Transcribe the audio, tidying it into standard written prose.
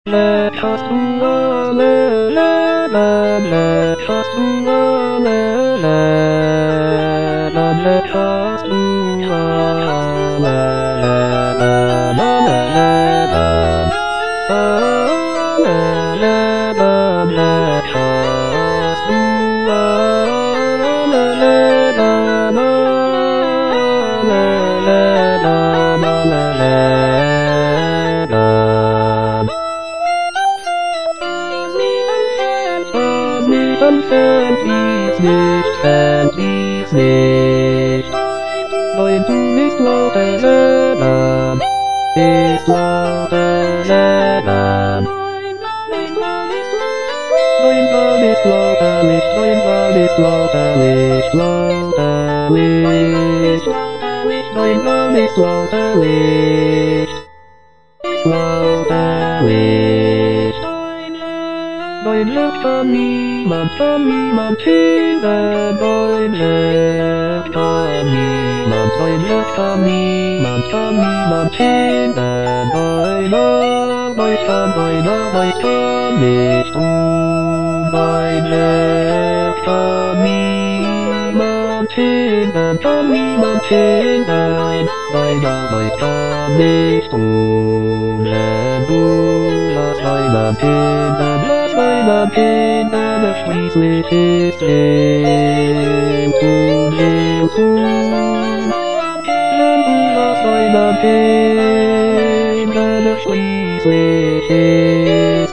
Let us do a la la la, let us do a la la la, let us do a la la la la la la la la la, let us do a la la la la Endlich nicht. Nein, du nicht lauter Lärm. Nicht lauter Lärm. Nein, war nicht lauter Licht. Nein, war nicht lauter Licht. Lauter Licht. Nein, war nicht lauter Licht. Lauter Licht. Nein, Licht kann niemand hindern. Nein, Licht kann niemand. Nein, Licht kann niemand hindern. Nein, Licht kann nicht mein Licht kann niemand hindern. Kann niemand hindern. Nein, Licht kann nicht wenn du lass niemand hindern. Niemand hindern, schließlich ist Leben zu Leben. Lass niemand hindern, schließlich ist